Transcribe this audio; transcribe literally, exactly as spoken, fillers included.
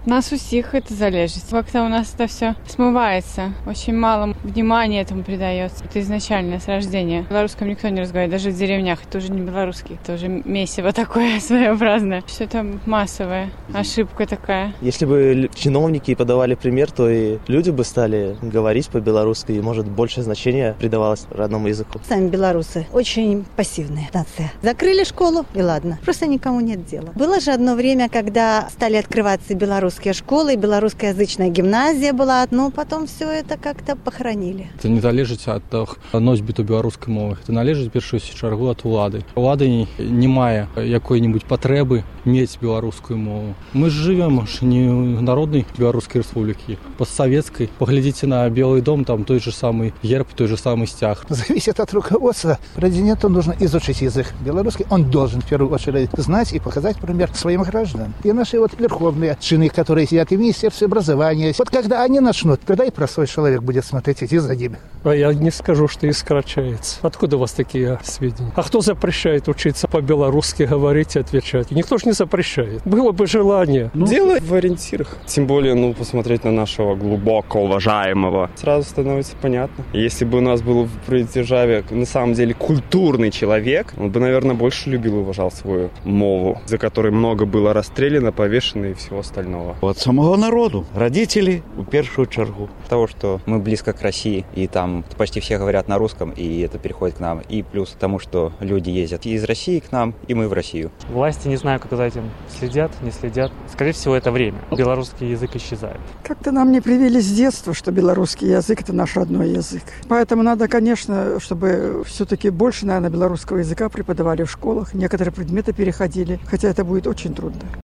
Нас усіх это залежит. Как-то у нас это все смывается. Очень мало внимания этому придается. Это изначально, с рождения. В белорусском никто не разговаривает, даже в деревнях. Это уже не белорусский, это уже месиво такое своеобразное. Все это массовая ошибка такая. Если бы чиновники подавали пример, то и люди бы стали говорить по-белорусски, и, может, больше значения придавалось родному языку. Сами белорусы очень пассивная нация. Закрыли школу, и ладно. Просто никому нет дела. Было же одно время, когда стали открываться белорусские школы, белорусскоязычная гимназия была, но потом все это как-то похоронили. Це не залежить від носьбіту білоруської мови. Це належить в першу чергу від влади. Влада не має якої-небудь потреби мати білоруську мову. Ми ж живемо ж не в народній Білоруській республіці, постсоветській. Поглядите на Белый дом, там той же самый герб, той же самый стяг. Зависит от руководства. Президенту нужно изучить язык белорусский. Он должен в первую очередь знать и показать пример своим гражданам. И наши вот верховные чины, которые сидят и в Министерстве образования. Вот когда они начнут, тогда и простой человек будет смотреть идти за ними. А я не скажу, что и сокращается. Откуда у вас такие сведения? А кто запрещает учиться по-белорусски говорить и отвечать? Никто же не запрещает. Было бы желание. Ну, дело в ориентирах. Тем более, ну, посмотреть на нашего глубоко уважаемого. Сразу становится понятно. Если бы у нас был в придержаве на самом деле культурный человек, он бы, наверное, больше любил и уважал свою мову, за которой много было расстреляно, повешено и всего остального. От самого народу. Родители в первую чергу. Того, что мы близко к России, и там почти все говорят на русском, и это переходит к нам. И плюс к тому, что люди ездят из России к нам, и мы в Россию. Власти, не знаю, как за этим следят, не следят. Скорее всего, это время. Белорусский язык исчезает. Как-то нам не привили с детства, что белорусский язык – это наш родной язык. Поэтому надо, конечно, чтобы все-таки больше, наверное, белорусского языка преподавали в школах. Некоторые предметы переходили, хотя это будет очень трудно.